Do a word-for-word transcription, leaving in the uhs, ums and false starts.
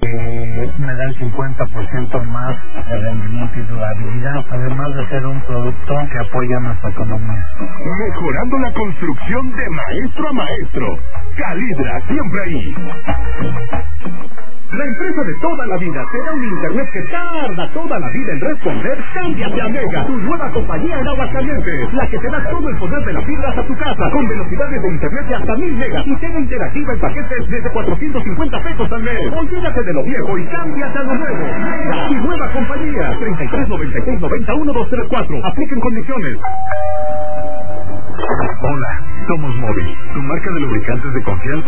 Eh, me da el cincuenta por ciento más de rendimiento y durabilidad, además de ser un producto que apoya nuestra economía. Mejorando la construcción de maestro a maestro. Calidra, siempre ahí. La empresa de toda la vida te da un internet que tarda toda la vida en responder. Cámbiate a Mega, tu nueva compañía en Aguascalientes, la que te da todo el poder de la fibra hasta tu casa, con velocidades de internet de hasta mil megas y tele interactiva en paquetes desde cuatrocientos cincuenta pesos al mes. Olvídate de lo viejo y cámbiate a lo nuevo. Mega, tu nueva compañía. treinta y tres noventa y seis noventa uno dos tres cuatro. Apliquen condiciones. Hola, somos Móvil, tu marca de lubricantes de confianza.